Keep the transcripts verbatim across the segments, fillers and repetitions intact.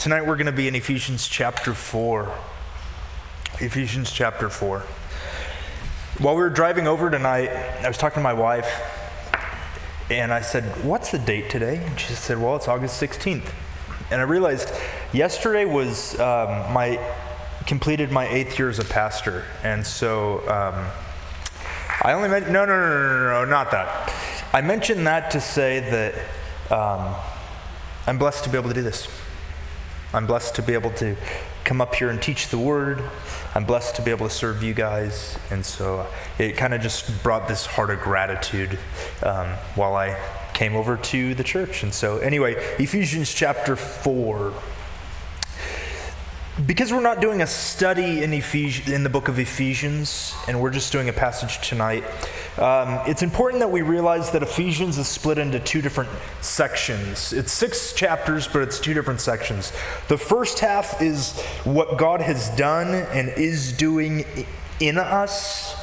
Tonight we're going to be in Ephesians chapter four. Ephesians chapter four. While we were driving over tonight, I was talking to my wife, and I said, "What's the date today?" And she said, "Well, it's August sixteenth. And I realized yesterday was um, my completed my eighth year as a pastor, and so um, I only meant no, no, no, no, no, no, not that. I mentioned that to say that um, I'm blessed to be able to do this. I'm blessed to be able to come up here and teach the word. I'm blessed to be able to serve you guys. And so it kind of just brought this heart of gratitude um, while I came over to the church. And so anyway, Ephesians chapter four. Because we're not doing a study in Ephes- in the book of Ephesians, and we're just doing a passage tonight, um, it's important that we realize that Ephesians is split into two different sections. It's six chapters, but it's two different sections. The first half is what God has done and is doing in us.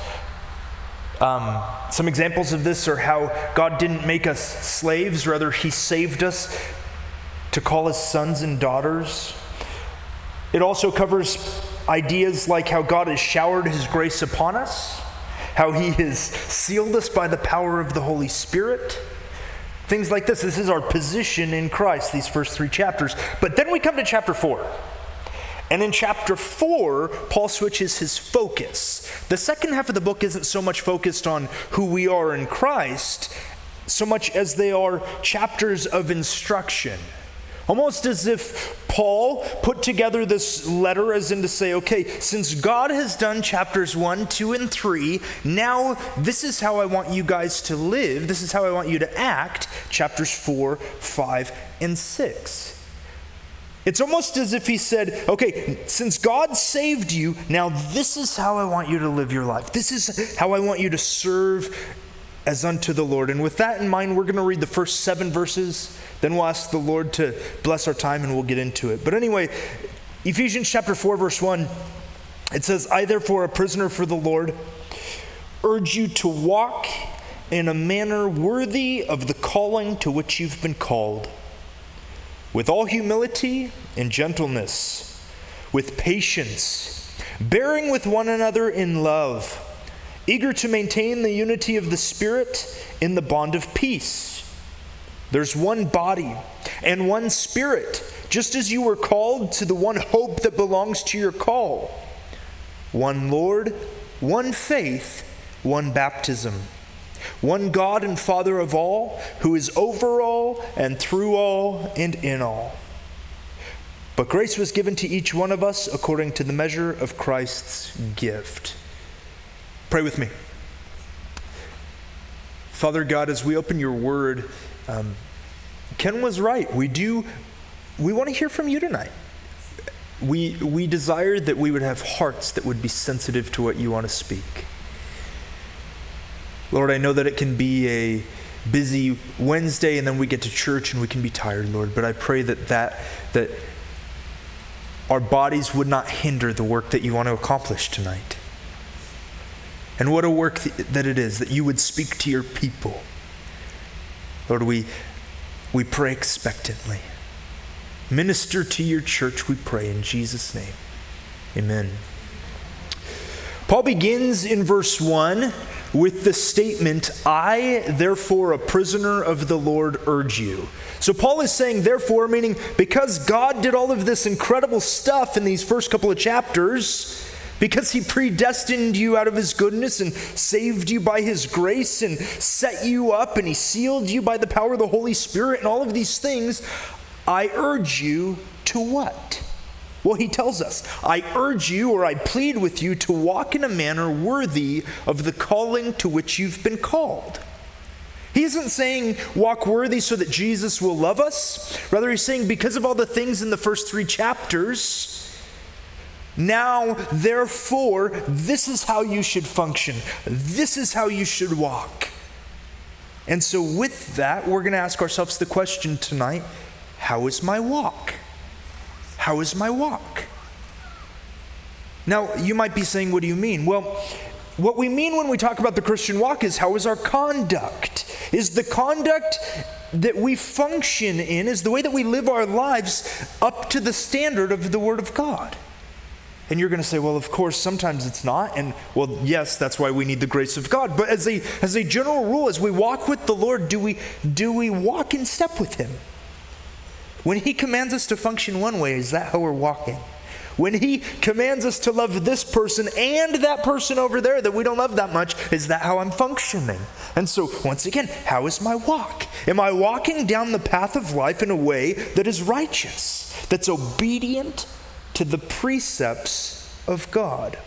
Um, some examples of this are how God didn't make us slaves, rather He saved us to call us sons and daughters. It also covers ideas like how God has showered His grace upon us, how He has sealed us by the power of the Holy Spirit, things like this. This is our position in Christ, these first three chapters. But then we come to chapter four. And in chapter four, Paul switches his focus. The second half of the book isn't so much focused on who we are in Christ, so much as they are chapters of instruction. Almost as if Paul put together this letter as in to say, okay, since God has done chapters one, two, and three, now this is how I want you guys to live. This is how I want you to act, chapters four, five, and six. It's almost as if he said, okay, since God saved you, now this is how I want you to live your life. This is how I want you to serve as unto the Lord. And with that in mind, we're going to read the first seven verses. Then we'll ask the Lord to bless our time and we'll get into it. But anyway, Ephesians chapter four, verse one, it says, "I therefore, a prisoner for the Lord, urge you to walk in a manner worthy of the calling to which you've been called, with all humility and gentleness, with patience, bearing with one another in love, eager to maintain the unity of the Spirit in the bond of peace. There's one body and one Spirit, just as you were called to the one hope that belongs to your call. One Lord, one faith, one baptism. One God and Father of all, who is over all and through all and in all. But grace was given to each one of us according to the measure of Christ's gift." Pray with me. Father God, as we open your word, um, Ken was right. We do, we want to hear from you tonight. We, we desire that we would have hearts that would be sensitive to what you want to speak. Lord, I know that it can be a busy Wednesday and then we get to church and we can be tired, Lord, but I pray that that, that our bodies would not hinder the work that you want to accomplish tonight. And what a work th- that it is, that you would speak to your people. Lord, we, we pray expectantly. Minister to your church, we pray in Jesus' name. Amen. Paul begins in verse one with the statement, "I, therefore, a prisoner of the Lord, urge you." So Paul is saying, therefore, meaning because God did all of this incredible stuff in these first couple of chapters, because he predestined you out of his goodness and saved you by his grace and set you up and he sealed you by the power of the Holy Spirit and all of these things, I urge you to what? Well, he tells us, I urge you or I plead with you to walk in a manner worthy of the calling to which you've been called. He isn't saying walk worthy so that Jesus will love us. Rather, he's saying because of all the things in the first three chapters, now, therefore, this is how you should function. This is how you should walk. And so with that, we're going to ask ourselves the question tonight, how is my walk? How is my walk? Now, you might be saying, what do you mean? Well, what we mean when we talk about the Christian walk is how is our conduct? Is the conduct that we function in is the way that we live our lives up to the standard of the Word of God. And you're going to say, well, of course, sometimes it's not. And well, yes, that's why we need the grace of God. But as a as a general rule, as we walk with the Lord, do we do we walk in step with Him? When He commands us to function one way, is that how we're walking? When He commands us to love this person and that person over there that we don't love that much, is that how I'm functioning? And so, once again, how is my walk? Am I walking down the path of life in a way that is righteous, that's obedient to the precepts of God?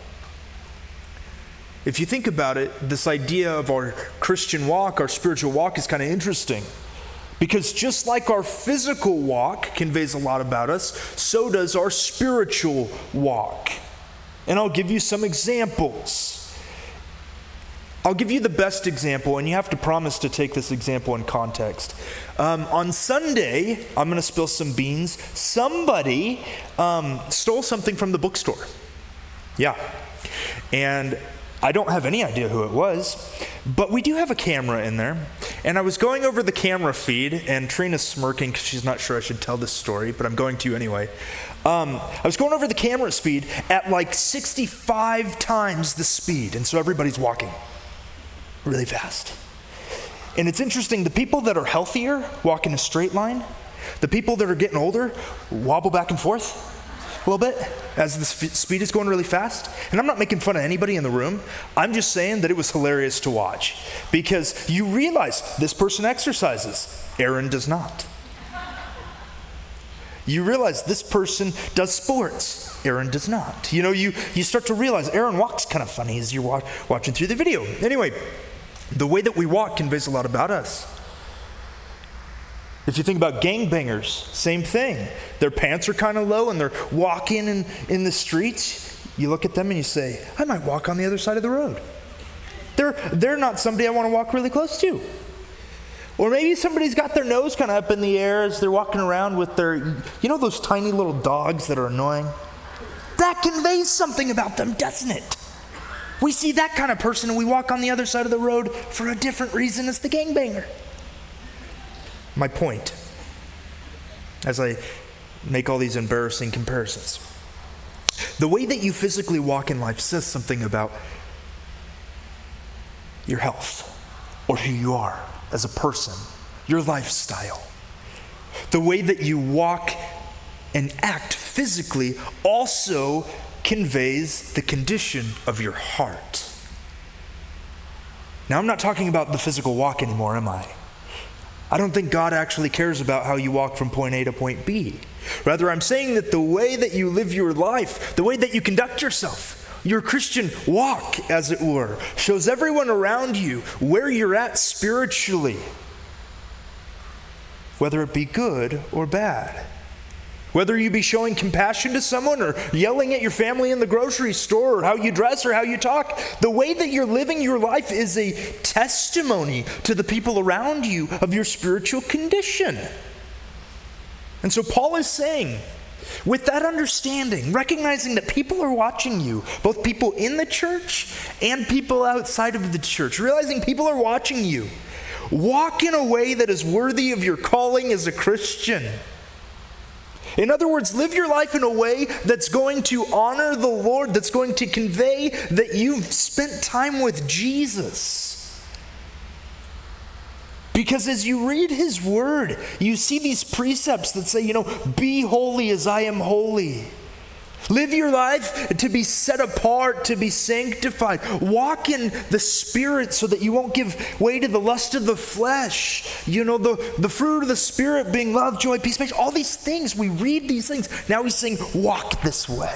If you think about it, this idea of our Christian walk, our spiritual walk, is kind of interesting. Because just like our physical walk conveys a lot about us, so does our spiritual walk. And I'll give you some examples. I'll give you the best example, and you have to promise to take this example in context. Um, on Sunday, I'm going to spill some beans. Somebody um, stole something from the bookstore. Yeah. And I don't have any idea who it was, but we do have a camera in there. And I was going over the camera feed, and Trina's smirking because she's not sure I should tell this story, but I'm going to anyway. Um, I was going over the camera speed at like sixty-five times the speed, and so everybody's walking really fast. And it's interesting, the people that are healthier walk in a straight line. The people that are getting older wobble back and forth a little bit as the sp- speed is going really fast. And I'm not making fun of anybody in the room. I'm just saying that it was hilarious to watch, because you realize this person exercises, Aaron does not. You realize this person does sports, Aaron does not. You know, you, you start to realize Aaron walks kind of funny as you're wa- watching through the video. Anyway, the way that we walk conveys a lot about us. If you think about gangbangers, same thing. Their pants are kind of low and they're walking in, in the streets. You look at them and you say, I might walk on the other side of the road. They're, they're not somebody I want to walk really close to. Or maybe somebody's got their nose kind of up in the air as they're walking around with their, you know those tiny little dogs that are annoying? That conveys something about them, doesn't it? We see that kind of person and we walk on the other side of the road for a different reason as the gangbanger. My point, as I make all these embarrassing comparisons, the way that you physically walk in life says something about your health or who you are as a person, your lifestyle. The way that you walk and act physically also conveys the condition of your heart. Now, I'm not talking about the physical walk anymore, am I? I don't think God actually cares about how you walk from point A to point B. Rather, I'm saying that the way that you live your life, the way that you conduct yourself, your Christian walk, as it were, shows everyone around you where you're at spiritually, whether it be good or bad. Whether you be showing compassion to someone or yelling at your family in the grocery store, or how you dress or how you talk, the way that you're living your life is a testimony to the people around you of your spiritual condition. And so Paul is saying, with that understanding, recognizing that people are watching you, both people in the church and people outside of the church, realizing people are watching you, walk in a way that is worthy of your calling as a Christian. In other words, live your life in a way that's going to honor the Lord, that's going to convey that you've spent time with Jesus. Because as you read His Word, you see these precepts that say, you know, be holy as I am holy. Live your life to be set apart, to be sanctified. Walk in the Spirit so that you won't give way to the lust of the flesh. You know, the, the fruit of the Spirit being love, joy, peace, patience, all these things. We read these things. Now He's saying, walk this way.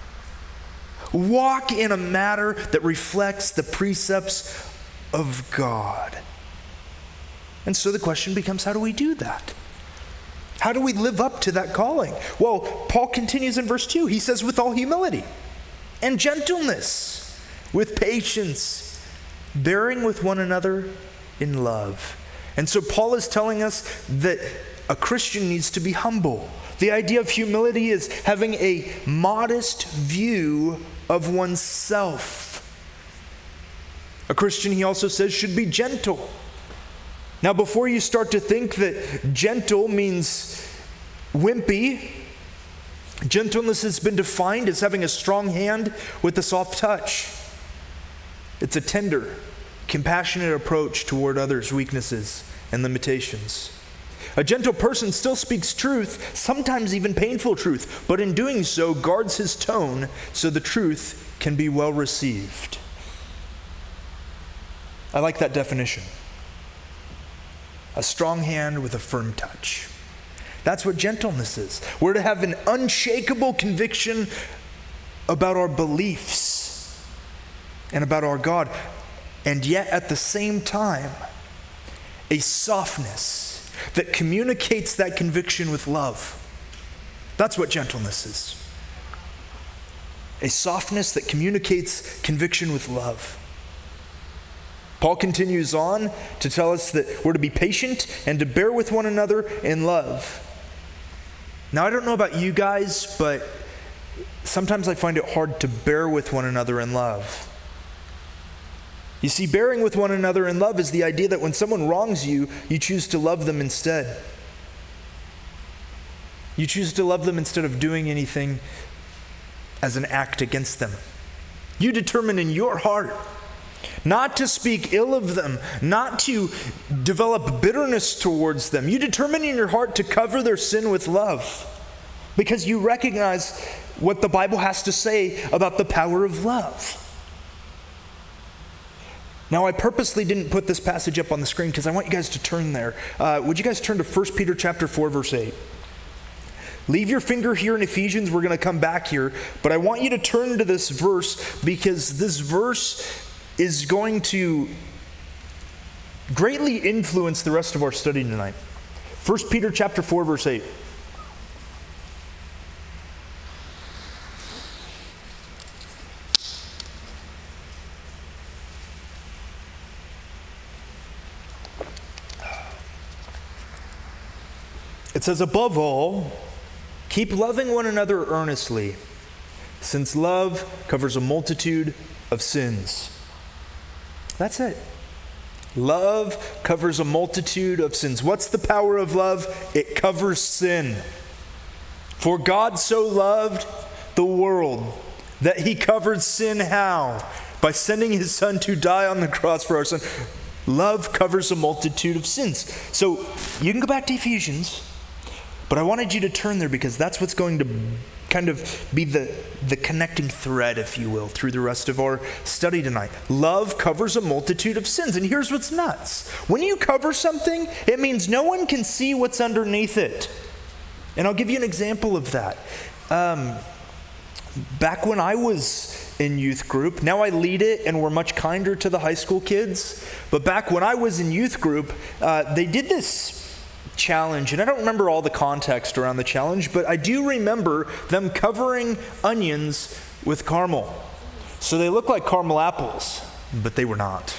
Walk in a manner that reflects the precepts of God. And so the question becomes, how do we do that? How do we live up to that calling? Well, Paul continues in verse two. He says, with all humility and gentleness, with patience, bearing with one another in love. And so Paul is telling us that a Christian needs to be humble. The idea of humility is having a modest view of oneself. A Christian, he also says, should be gentle. Now, before you start to think that gentle means wimpy, gentleness has been defined as having a strong hand with a soft touch. It's a tender, compassionate approach toward others' weaknesses and limitations. A gentle person still speaks truth, sometimes even painful truth, but in doing so guards his tone so the truth can be well received. I like that definition. A strong hand with a firm touch. That's what gentleness is. We're to have an unshakable conviction about our beliefs and about our God, and yet at the same time, a softness that communicates that conviction with love. That's what gentleness is. A softness that communicates conviction with love. Paul continues on to tell us that we're to be patient and to bear with one another in love. Now, I don't know about you guys, but sometimes I find it hard to bear with one another in love. You see, bearing with one another in love is the idea that when someone wrongs you, you choose to love them instead. You choose to love them instead of doing anything as an act against them. You determine in your heart not to speak ill of them, not to develop bitterness towards them. You determine in your heart to cover their sin with love because you recognize what the Bible has to say about the power of love. Now, I purposely didn't put this passage up on the screen because I want you guys to turn there. Uh, would you guys turn to First Peter chapter four, verse eight? Leave your finger here in Ephesians. We're going to come back here. But I want you to turn to this verse because this verse is going to greatly influence the rest of our study tonight. First Peter chapter four, verse eight. It says, above all, keep loving one another earnestly, since love covers a multitude of sins. That's it. Love covers a multitude of sins. What's the power of love? It covers sin. For God so loved the world that he covered sin how? By sending his son to die on the cross for our sin. Love covers a multitude of sins. So you can go back to Ephesians, but I wanted you to turn there because that's what's going to kind of be the, the connecting thread, if you will, through the rest of our study tonight. Love covers a multitude of sins. And here's what's nuts. When you cover something, it means no one can see what's underneath it. And I'll give you an example of that. Um, back when I was in youth group, now I lead it and we're much kinder to the high school kids. But back when I was in youth group, uh, they did this challenge, and I don't remember all the context around the challenge, but I do remember them covering onions with caramel. So they look like caramel apples, but they were not.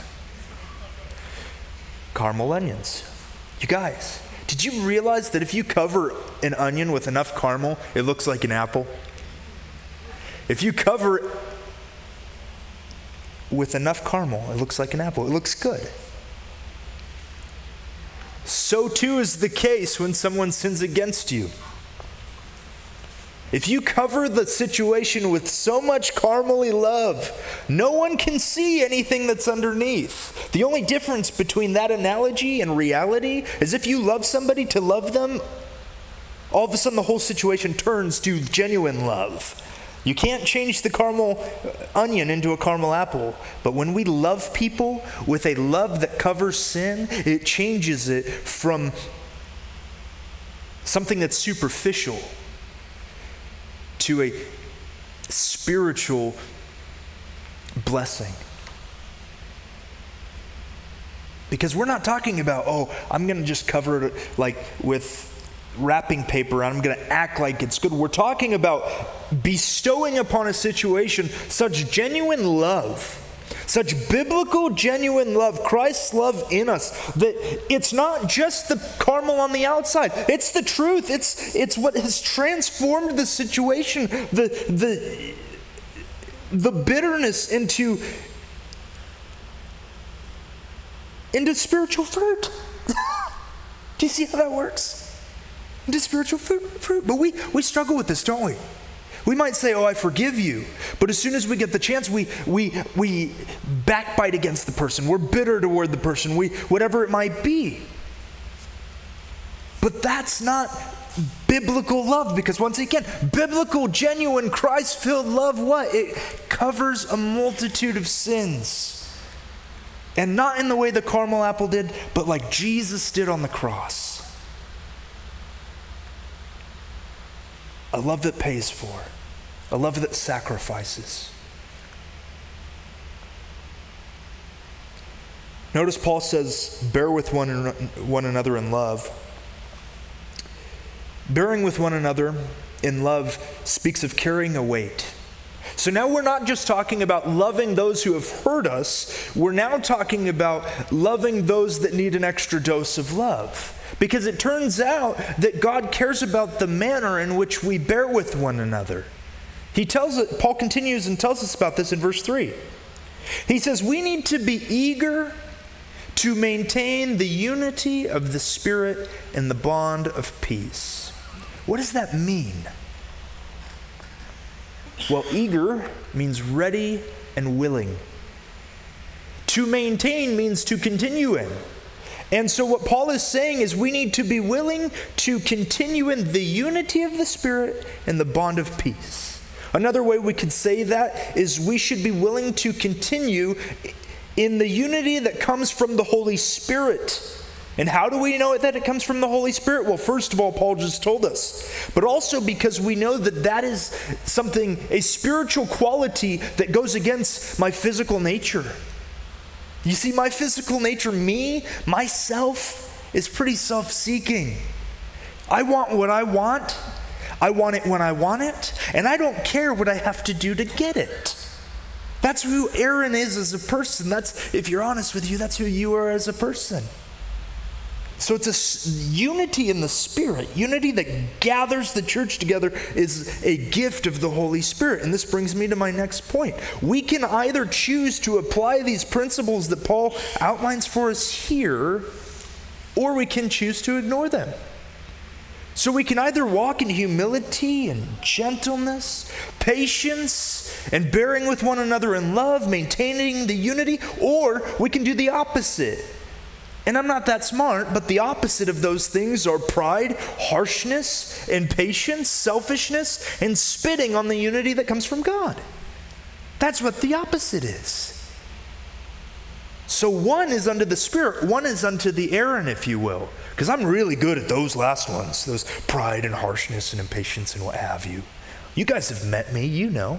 Caramel onions. You guys, did you realize that if you cover an onion with enough caramel, it looks like an apple? If you cover it with enough caramel, it looks like an apple. It looks good. So too is the case when someone sins against you. If you cover the situation with so much caramely love, no one can see anything that's underneath. The only difference between that analogy and reality is if you love somebody to love them, all of a sudden the whole situation turns to genuine love. You can't change the caramel onion into a caramel apple. But when we love people with a love that covers sin, it changes it from something that's superficial to a spiritual blessing. Because we're not talking about, oh, I'm going to just cover it like with wrapping paper and I'm going to act like it's good. We're talking about bestowing upon a situation such genuine love, such biblical genuine love, Christ's love in us, that it's not just the caramel on the outside. It's the truth. It's it's what has transformed the situation, the the the bitterness into into spiritual fruit. Do you see how that works? Into spiritual fruit, fruit. But we, we struggle with this, don't we? We might say, oh, I forgive you. But as soon as we get the chance, we we we backbite against the person. We're bitter toward the person, we whatever it might be. But that's not biblical love, because once again, biblical, genuine, Christ-filled love, what? It covers a multitude of sins. And not in the way the caramel apple did, but like Jesus did on the cross. A love that pays for. A love that sacrifices. Notice Paul says, bear with one, one another in love. Bearing with one another in love speaks of carrying a weight. So now we're not just talking about loving those who have hurt us. We're now talking about loving those that need an extra dose of love. Because it turns out that God cares about the manner in which we bear with one another. He tells it, Paul continues and tells us about this in verse three. He says, we need to be eager to maintain the unity of the Spirit and the bond of peace. What does that mean? Well, eager means ready and willing. To maintain means to continue in. And so what Paul is saying is we need to be willing to continue in the unity of the Spirit and the bond of peace. Another way we could say that is we should be willing to continue in the unity that comes from the Holy Spirit. And how do we know that it comes from the Holy Spirit? Well, first of all, Paul just told us. But also because we know that that is something, a spiritual quality that goes against my physical nature. You see, my physical nature, me, myself, is pretty self-seeking. I want what I want. I want it when I want it. And I don't care what I have to do to get it. That's who Aaron is as a person. That's, if you're honest with you, that's who you are as a person. So it's a unity in the Spirit. Unity that gathers the church together is a gift of the Holy Spirit. And this brings me to my next point. We can either choose to apply these principles that Paul outlines for us here, or we can choose to ignore them. So we can either walk in humility and gentleness, patience, and bearing with one another in love, maintaining the unity, or we can do the opposite. And I'm not that smart, but the opposite of those things are pride, harshness, impatience, selfishness, and spitting on the unity that comes from God. That's what the opposite is. So one is unto the Spirit, one is unto the Aaron, if you will. Because I'm really good at those last ones, those pride and harshness and impatience and what have you. You guys have met me, you know.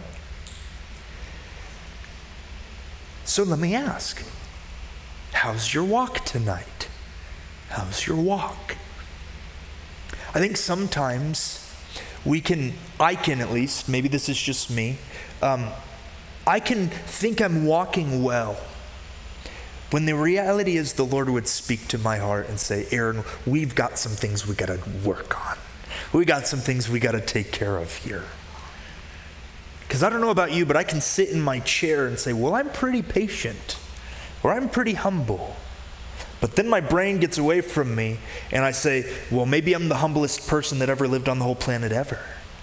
So let me ask. How's your walk tonight? How's your walk? I think sometimes we can, I can at least, maybe this is just me, um, I can think I'm walking well, when the reality is the Lord would speak to my heart and say, Aaron, we've got some things we got to work on. We got some things we got to take care of here. Because I don't know about you, but I can sit in my chair and say, well, I'm pretty patient. Or I'm pretty humble. But then my brain gets away from me and I say, well, maybe I'm the humblest person that ever lived on the whole planet ever.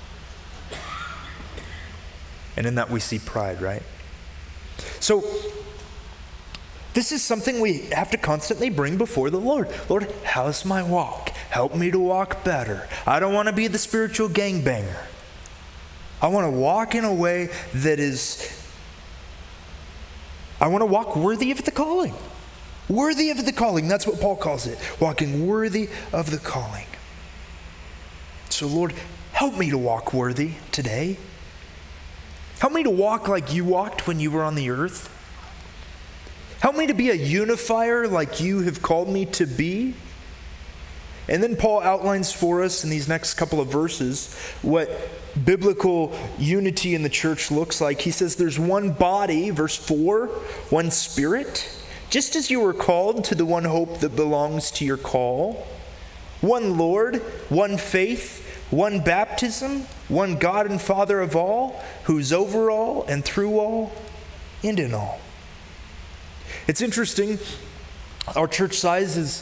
And in that we see pride, right? So this is something we have to constantly bring before the Lord. Lord, how's my walk? Help me to walk better. I don't want to be the spiritual gangbanger. I want to walk in a way that is I want to walk worthy of the calling. Worthy of the calling. That's what Paul calls it. Walking worthy of the calling. So Lord, help me to walk worthy today. Help me to walk like you walked when you were on the earth. Help me to be a unifier like you have called me to be. And then Paul outlines for us in these next couple of verses what biblical unity in the church looks like. He says there's one body, verse four, one Spirit, just as you were called to the one hope that belongs to your call. One Lord, one faith, one baptism, one God and Father of all, who's over all and through all and in all. It's interesting, our church size is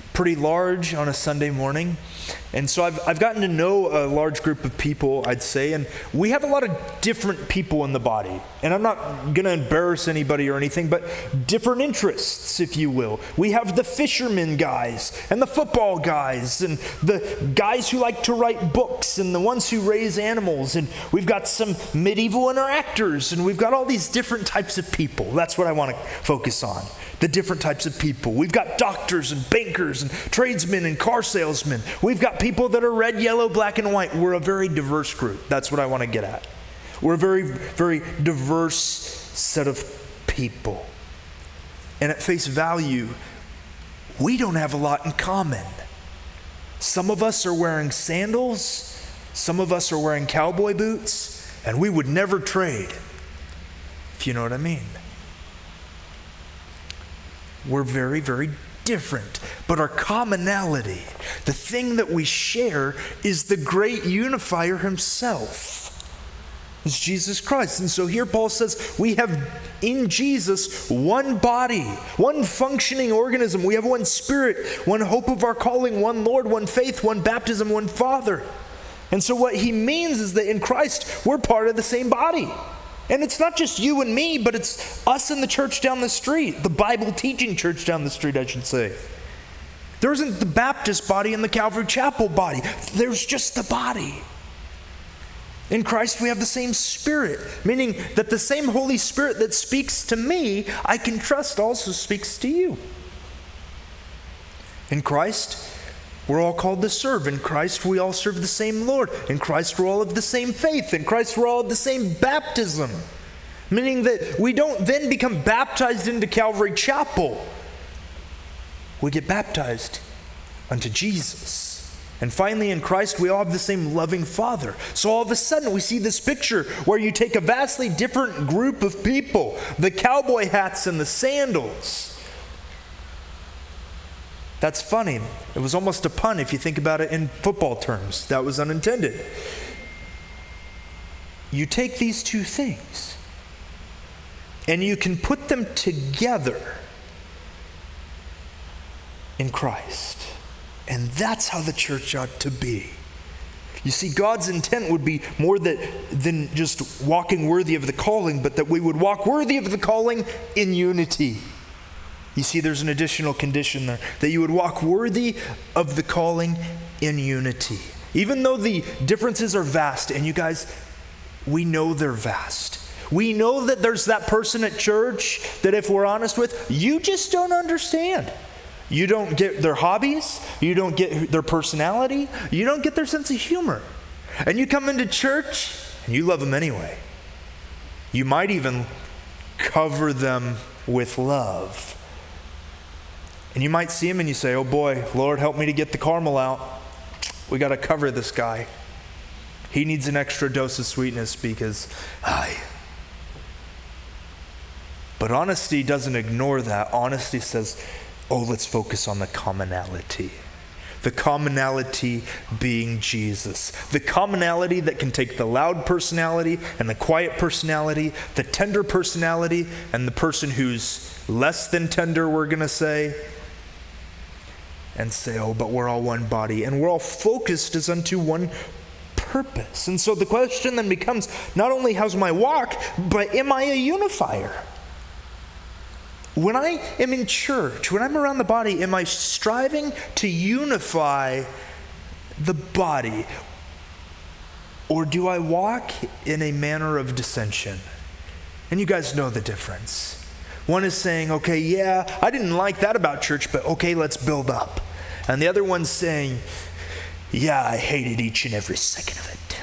pretty large on a Sunday morning. And so I've, I've gotten to know a large group of people, I'd say, and we have a lot of different people in the body. And I'm not going to embarrass anybody or anything, but different interests, if you will. We have the fishermen guys and the football guys and the guys who like to write books and the ones who raise animals. And we've got some medieval interactors, and we've got all these different types of people. That's what I want to focus on. The different types of people. We've got doctors and bankers and tradesmen and car salesmen. We've got people that are red, yellow, black, and white. We're a very diverse group. That's what I want to get at. We're a very, very diverse set of people. And at face value, we don't have a lot in common. Some of us are wearing sandals. Some of us are wearing cowboy boots. And we would never trade, if you know what I mean. We're very, very different. But our commonality, the thing that we share, is the great unifier himself. It's Jesus Christ. And so here Paul says we have in Jesus one body, one functioning organism. We have one spirit, one hope of our calling, one Lord, one faith, one baptism, one Father. And so what he means is that in Christ, we're part of the same body. And it's not just you and me, but it's us in the church down the street, the Bible teaching church down the street, I should say. There isn't the Baptist body and the Calvary Chapel body. There's just the body. In Christ, we have the same Spirit, meaning that the same Holy Spirit that speaks to me, I can trust also speaks to you. In Christ, we're all called to serve. In Christ, we all serve the same Lord. In Christ, we're all of the same faith. In Christ, we're all of the same baptism. Meaning that we don't then become baptized into Calvary Chapel. We get baptized unto Jesus. And finally, in Christ, we all have the same loving Father. So all of a sudden, we see this picture where you take a vastly different group of people, the cowboy hats and the sandals. That's funny. It was almost a pun if you think about it in football terms. That was unintended. You take these two things and you can put them together in Christ. And that's how the church ought to be. You see, God's intent would be more that, than just walking worthy of the calling, but that we would walk worthy of the calling in unity. You see, there's an additional condition there, that you would walk worthy of the calling in unity. Even though the differences are vast, and you guys, we know they're vast. We know that there's that person at church that if we're honest with, you just don't understand. You don't get their hobbies, you don't get their personality, you don't get their sense of humor. And you come into church, and you love them anyway. You might even cover them with love. And you might see him and you say, oh boy, Lord, help me to get the caramel out. We got to cover this guy. He needs an extra dose of sweetness because, I. But honesty doesn't ignore that. Honesty says, oh, let's focus on the commonality. The commonality being Jesus. The commonality that can take the loud personality and the quiet personality, the tender personality and the person who's less than tender, we're going to say, and say, oh, but we're all one body, and we're all focused as unto one purpose. And so the question then becomes, not only how's my walk, but am I a unifier? When I am in church, when I'm around the body, am I striving to unify the body? Or do I walk in a manner of dissension? And you guys know the difference. One is saying, okay, yeah, I didn't like that about church, but okay, let's build up. And the other one's saying, yeah, I hated each and every second of it.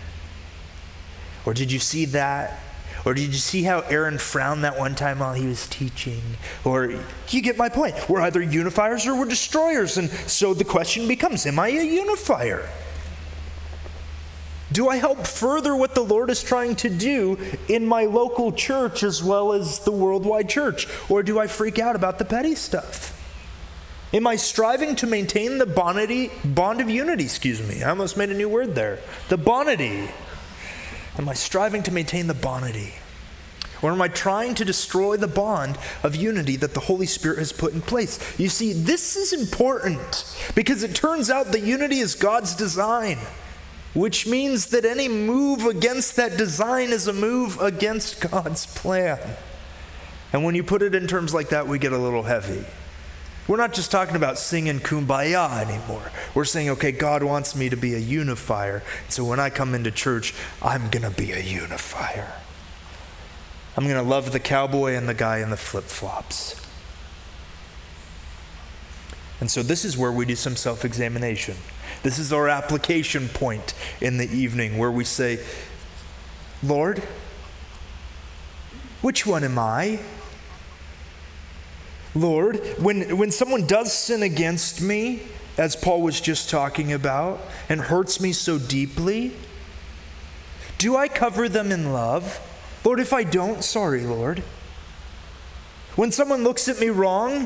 Or did you see that? Or did you see how Aaron frowned that one time while he was teaching? Or you get my point. We're either unifiers or we're destroyers. And so the question becomes, am I a unifier? Do I help further what the Lord is trying to do in my local church as well as the worldwide church? Or do I freak out about the petty stuff? Am I striving to maintain the bonity, bond of unity? Excuse me, I almost made a new word there. The bonity. Am I striving to maintain the bonity? Or am I trying to destroy the bond of unity that the Holy Spirit has put in place? You see, this is important because it turns out that unity is God's design, which means that any move against that design is a move against God's plan. And when you put it in terms like that, we get a little heavy. We're not just talking about singing Kumbaya anymore. We're saying, okay, God wants me to be a unifier. So when I come into church, I'm going to be a unifier. I'm going to love the cowboy and the guy in the flip-flops. And so this is where we do some self-examination. This is our application point in the evening where we say, Lord, which one am I? Lord, when, when someone does sin against me, as Paul was just talking about, and hurts me so deeply, do I cover them in love? Lord, if I don't, sorry, Lord. When someone looks at me wrong,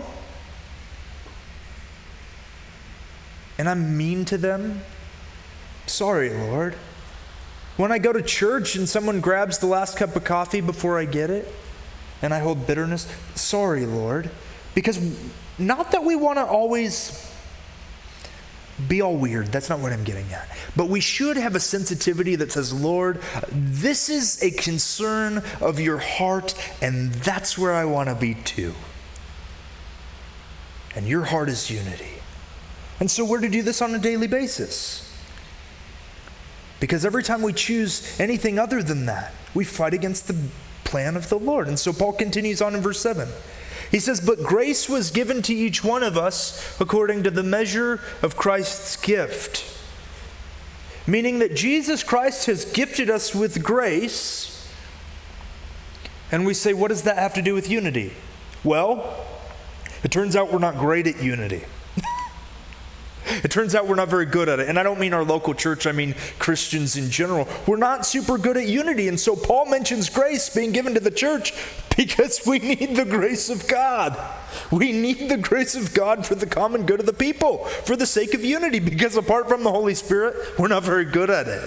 and I'm mean to them, sorry, Lord. When I go to church and someone grabs the last cup of coffee before I get it, and I hold bitterness, sorry, Lord. Because not that we want to always be all weird. That's not what I'm getting at. But we should have a sensitivity that says, Lord, this is a concern of your heart, and that's where I want to be too. And your heart is unity. And so we're to do this on a daily basis. Because every time we choose anything other than that, we fight against the plan of the Lord. And so Paul continues on in verse seven. He says, but grace was given to each one of us according to the measure of Christ's gift. Meaning that Jesus Christ has gifted us with grace. And we say, what does that have to do with unity? Well, it turns out we're not great at unity. It turns out we're not very good at it. And I don't mean our local church, I mean Christians in general. We're not super good at unity. And so Paul mentions grace being given to the church because we need the grace of God. We need the grace of God for the common good of the people, for the sake of unity, because apart from the Holy Spirit, we're not very good at it.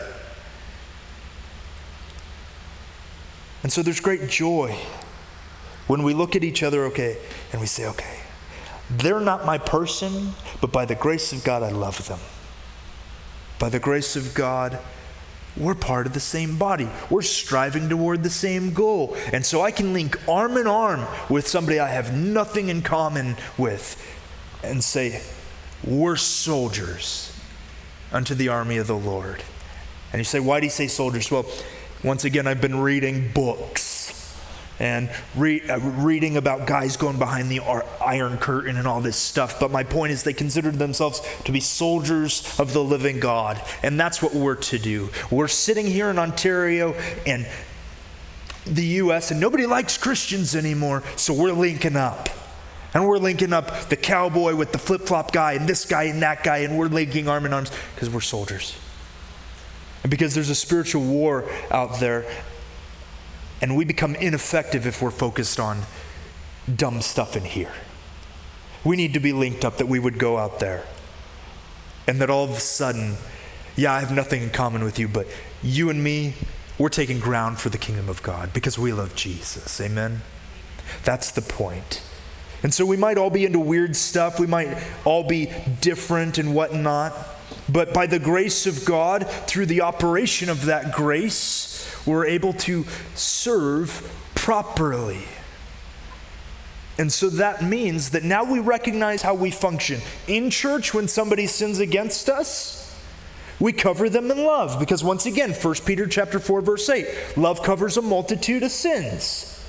And so there's great joy when we look at each other, okay, and we say, okay, they're not my person, but by the grace of God, I love them. By the grace of God, we're part of the same body. We're striving toward the same goal. And so I can link arm in arm with somebody I have nothing in common with and say, we're soldiers unto the army of the Lord. And you say, why do you say soldiers? Well, once again, I've been reading books. And re- uh, reading about guys going behind the ar- Iron Curtain and all this stuff. But my point is they considered themselves to be soldiers of the living God. And that's what we're to do. We're sitting here in Ontario and the U S and nobody likes Christians anymore. So we're linking up. And we're linking up the cowboy with the flip-flop guy and this guy and that guy. And we're linking arm in arms because we're soldiers. And because there's a spiritual war out there. And we become ineffective if we're focused on dumb stuff in here. We need to be linked up, that we would go out there. And that all of a sudden, yeah, I have nothing in common with you, but you and me, we're taking ground for the kingdom of God because we love Jesus. Amen? That's the point. And so we might all be into weird stuff. We might all be different and whatnot. But by the grace of God, through the operation of that grace, we're able to serve properly. And so that means that now we recognize how we function. In church, when somebody sins against us, we cover them in love. Because once again, First Peter chapter four, verse eight, love covers a multitude of sins.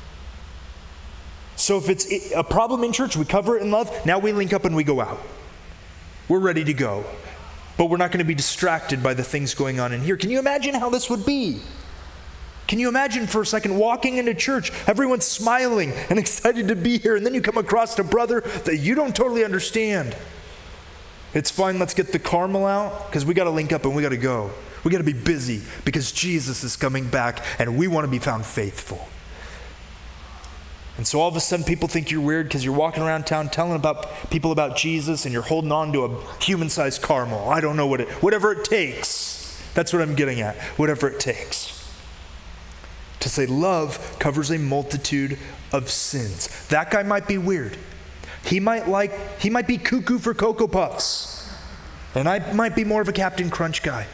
So if it's a problem in church, we cover it in love. Now we link up and we go out. We're ready to go. But we're not going to be distracted by the things going on in here. Can you imagine how this would be? Can you imagine for a second walking into church, everyone's smiling and excited to be here, and then you come across a brother that you don't totally understand. It's fine, let's get the caramel out, because we got to link up and we got to go. We got to be busy because Jesus is coming back and we want to be found faithful. And so all of a sudden people think you're weird because you're walking around town telling about people about Jesus and you're holding on to a human-sized caramel. I don't know what it, whatever it takes. That's what I'm getting at. Whatever it takes to say love covers a multitude of sins. That guy might be weird. He might like, he might be cuckoo for Cocoa Puffs. And I might be more of a Captain Crunch guy.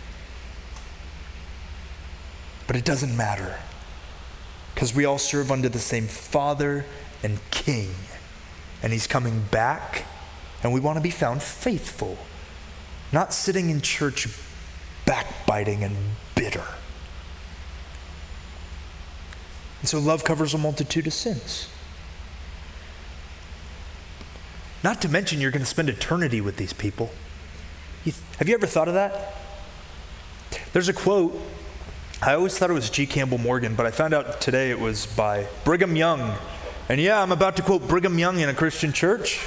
But it doesn't matter. Because we all serve under the same Father and King. And he's coming back, and we want to be found faithful. Not sitting in church backbiting and bitter. And so love covers a multitude of sins. Not to mention you're going to spend eternity with these people. You th- have you ever thought of that? There's a quote, I always thought it was G. Campbell Morgan, but I found out today it was by Brigham Young. And yeah, I'm about to quote Brigham Young in a Christian church.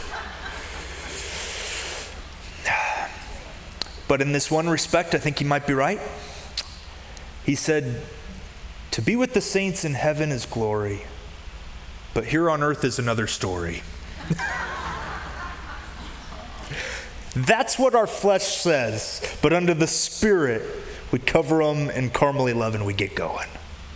But in this one respect, I think he might be right. He said, "To be with the saints in heaven is glory, but here on earth is another story." That's what our flesh says, but under the Spirit, we cover them in Carmely love and we get going.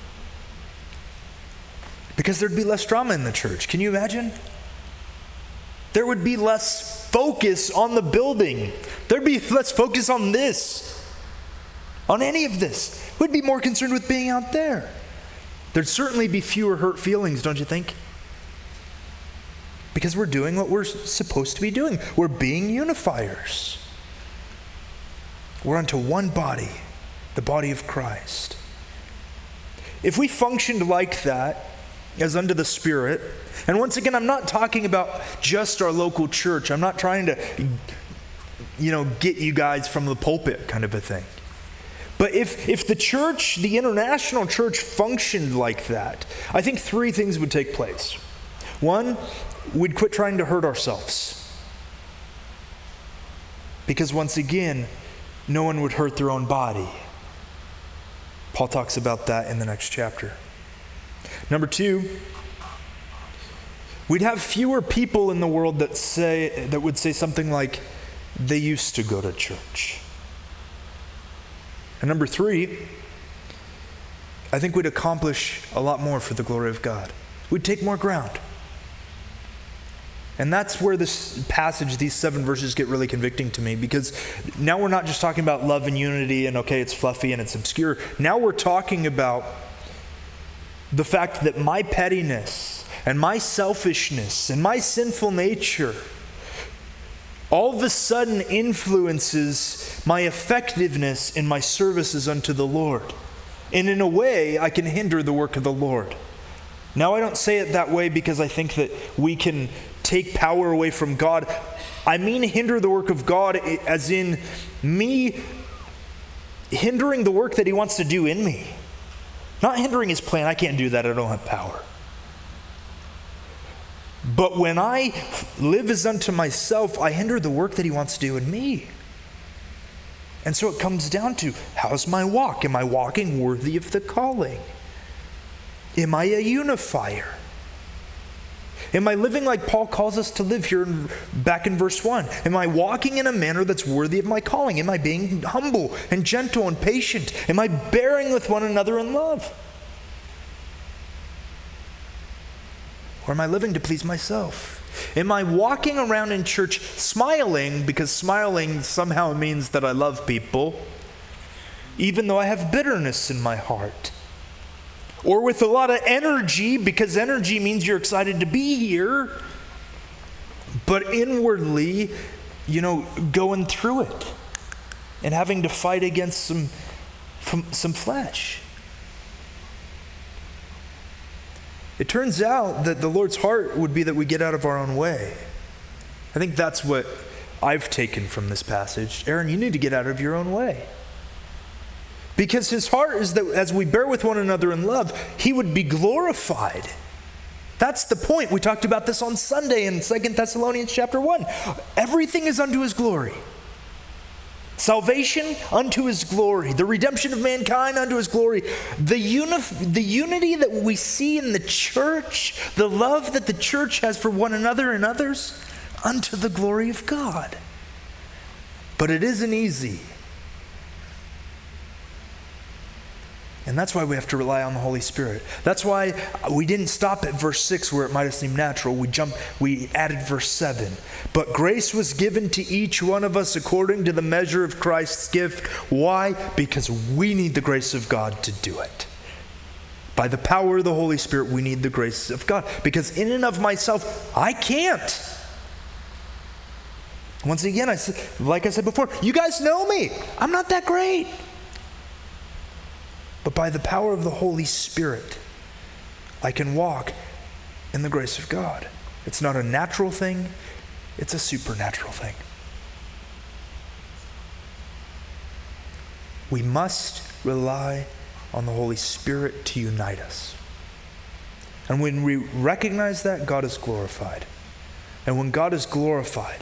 Because there'd be less drama in the church. Can you imagine? There would be less focus on the building. There'd be less focus on this, on any of this. We'd be more concerned with being out there. There'd certainly be fewer hurt feelings, don't you think? Because we're doing what we're supposed to be doing. We're being unifiers. We're unto one body, the body of Christ. If we functioned like that, as under the Spirit, and once again, I'm not talking about just our local church. I'm not trying to, you know, get you guys from the pulpit kind of a thing. But if, if the church, the international church, functioned like that, I think three things would take place. One, we'd quit trying to hurt ourselves. Because once again, no one would hurt their own body. Paul talks about that in the next chapter. Number two, we'd have fewer people in the world that say that would say something like, they used to go to church. And number three, I think we'd accomplish a lot more for the glory of God. We'd take more ground. And that's where this passage, these seven verses get really convicting to me, because now we're not just talking about love and unity and okay, it's fluffy and it's obscure. Now we're talking about the fact that my pettiness and my selfishness and my sinful nature all of a sudden influences my effectiveness in my services unto the Lord. And in a way, I can hinder the work of the Lord. Now, I don't say it that way because I think that we can take power away from God. I mean hinder the work of God as in me hindering the work that he wants to do in me. Not hindering his plan. I can't do that. I don't have power. But when I live as unto myself, I hinder the work that he wants to do in me. And so it comes down to, how's my walk? Am I walking worthy of the calling? Am I a unifier? Am I living like Paul calls us to live here in, back in verse one? Am I walking in a manner that's worthy of my calling? Am I being humble and gentle and patient? Am I bearing with one another in love? Or am I living to please myself? Am I walking around in church smiling because smiling somehow means that I love people, even though I have bitterness in my heart? Or with a lot of energy, because energy means you're excited to be here, but inwardly, you know, going through it and having to fight against some, some flesh. It turns out that the Lord's heart would be that we get out of our own way. I think that's what I've taken from this passage. Aaron, you need to get out of your own way. Because his heart is that as we bear with one another in love, he would be glorified. That's the point. We talked about this on Sunday in Second Thessalonians chapter one. Everything is unto his glory. Salvation unto his glory. The redemption of mankind unto his glory. The, unif- the unity that we see in the church, the love that the church has for one another and others, unto the glory of God. But it isn't easy. And that's why we have to rely on the Holy Spirit. That's why we didn't stop at verse six where it might have seemed natural. We jumped, we added verse seven. But grace was given to each one of us according to the measure of Christ's gift. Why? Because we need the grace of God to do it. By the power of the Holy Spirit, we need the grace of God. Because in and of myself, I can't. Once again, I like I said before, you guys know me. I'm not that great. But by the power of the Holy Spirit, I can walk in the grace of God. It's not a natural thing, it's a supernatural thing. We must rely on the Holy Spirit to unite us. And when we recognize that, God is glorified. And when God is glorified,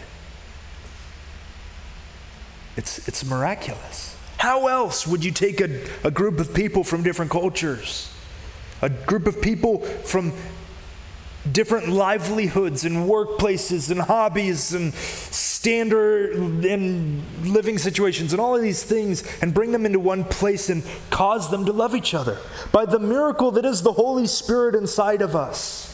it's, it's miraculous. How else would you take a, a group of people from different cultures, a group of people from different livelihoods and workplaces and hobbies and standard and living situations and all of these things, and bring them into one place and cause them to love each other by the miracle that is the Holy Spirit inside of us?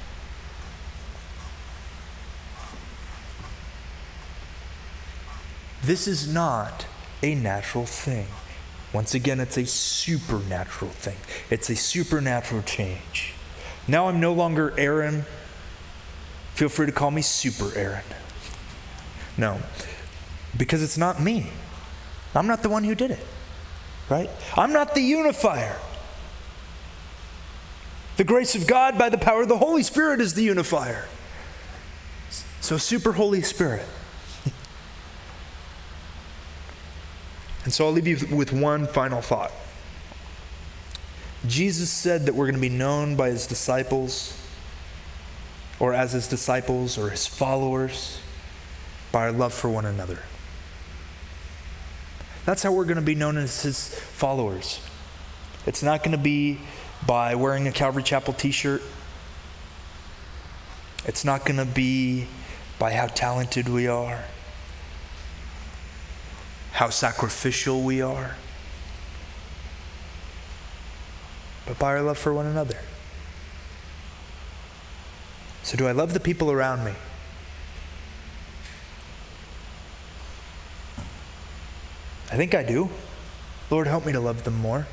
This is not a natural thing. Once again, it's a supernatural thing. It's a supernatural change. Now I'm no longer Aaron. Feel free to call me Super Aaron. No, because it's not me. I'm not the one who did it, right? I'm not the unifier. The grace of God by the power of the Holy Spirit is the unifier. So Super Holy Spirit. And so I'll leave you with one final thought. Jesus said that we're going to be known by his disciples, or as his disciples or his followers, by our love for one another. That's how we're going to be known as his followers. It's not going to be by wearing a Calvary Chapel t-shirt. It's not going to be by how talented we are, how sacrificial we are, but by our love for one another. So do I love the people around me? I think I do. Lord, help me to love them more.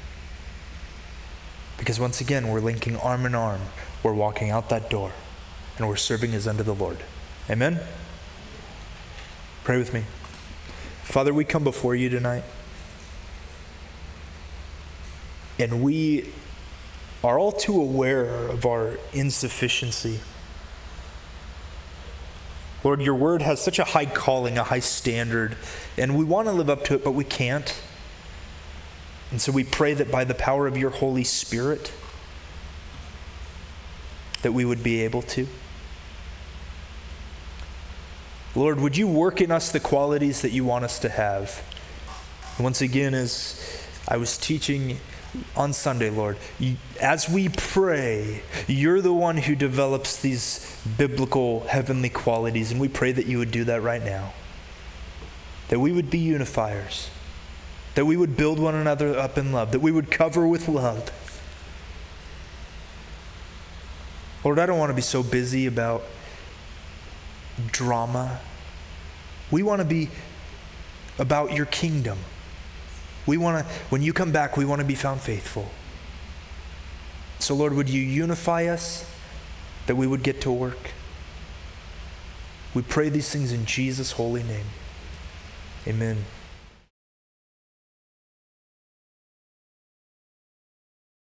Because once again, we're linking arm in arm. We're walking out that door, and we're serving as unto the Lord. Amen? Pray with me. Father, we come before you tonight, and we are all too aware of our insufficiency. Lord, your word has such a high calling, a high standard, and we want to live up to it, but we can't. And so we pray that by the power of your Holy Spirit, that we would be able to. Lord, would you work in us the qualities that you want us to have? Once again, as I was teaching on Sunday, Lord, you, as we pray, you're the one who develops these biblical heavenly qualities, and we pray that you would do that right now. That we would be unifiers. That we would build one another up in love. That we would cover with love. Lord, I don't want to be so busy about drama. We want to be about your kingdom. We want to, when you come back, we want to be found faithful. So Lord, would you unify us that we would get to work? We pray these things in Jesus' holy name. Amen.